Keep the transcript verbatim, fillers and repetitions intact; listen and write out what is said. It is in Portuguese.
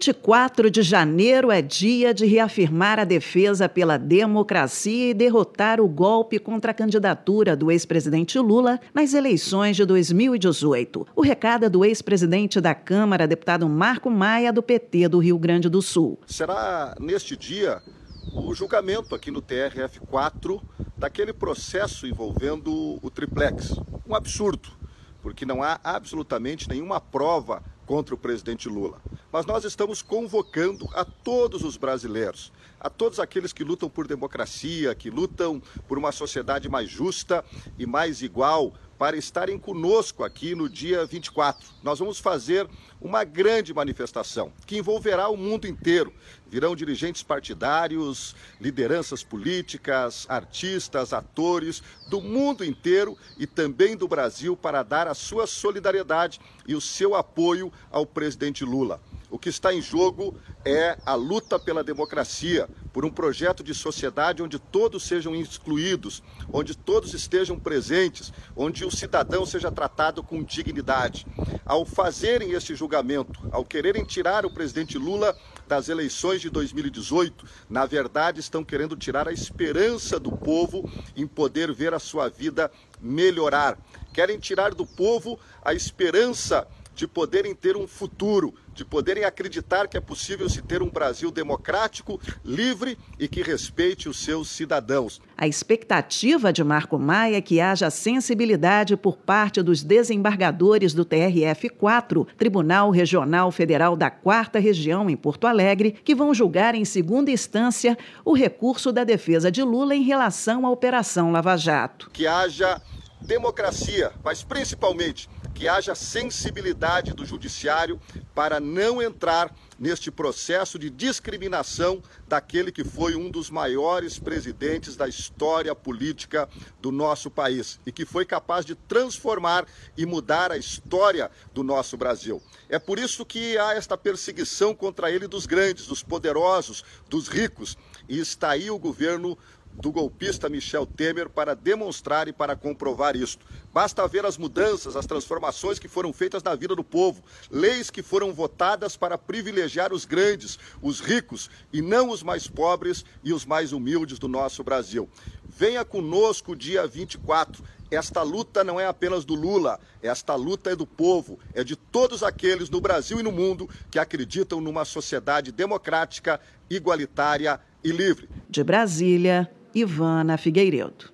vinte e quatro de janeiro é dia de reafirmar a defesa pela democracia e derrotar o golpe contra a candidatura do ex-presidente Lula nas eleições de dois mil e dezoito. O recado é do ex-presidente da Câmara, deputado Marco Maia, do P T do Rio Grande do Sul. Será neste dia o julgamento aqui no T R F quatro daquele processo envolvendo o triplex. Um absurdo, porque não há absolutamente nenhuma prova contra o presidente Lula. Mas nós estamos convocando a todos os brasileiros, a todos aqueles que lutam por democracia, que lutam por uma sociedade mais justa e mais igual, para estarem conosco aqui no dia vinte e quatro. Nós vamos fazer uma grande manifestação que envolverá o mundo inteiro. Virão dirigentes partidários, lideranças políticas, artistas, atores do mundo inteiro e também do Brasil para dar a sua solidariedade e o seu apoio ao presidente Lula. O que está em jogo é a luta pela democracia, por um projeto de sociedade onde todos sejam excluídos, onde todos estejam presentes, onde o cidadão seja tratado com dignidade. Ao fazerem este julgamento, ao quererem tirar o presidente Lula das eleições de dois mil e dezoito, na verdade estão querendo tirar a esperança do povo em poder ver a sua vida melhorar. Querem tirar do povo a esperança de poderem ter um futuro, de poderem acreditar que é possível se ter um Brasil democrático, livre e que respeite os seus cidadãos. A expectativa de Marco Maia é que haja sensibilidade por parte dos desembargadores do T R F quatro, Tribunal Regional Federal da quarta Região, em Porto Alegre, que vão julgar em segunda instância o recurso da defesa de Lula em relação à Operação Lava Jato. Que haja democracia, mas principalmente que haja sensibilidade do judiciário para não entrar neste processo de discriminação daquele que foi um dos maiores presidentes da história política do nosso país e que foi capaz de transformar e mudar a história do nosso Brasil. É por isso que há esta perseguição contra ele dos grandes, dos poderosos, dos ricos, e está aí o governo do golpista Michel Temer para demonstrar e para comprovar isto. Basta ver as mudanças, as transformações que foram feitas na vida do povo, leis que foram votadas para privilegiar os grandes, os ricos e não os mais pobres e os mais humildes do nosso Brasil. Venha conosco dia vinte e quatro. Esta luta não é apenas do Lula, esta luta é do povo, é de todos aqueles no Brasil e no mundo que acreditam numa sociedade democrática, igualitária e livre. De Brasília, Ivana Figueiredo.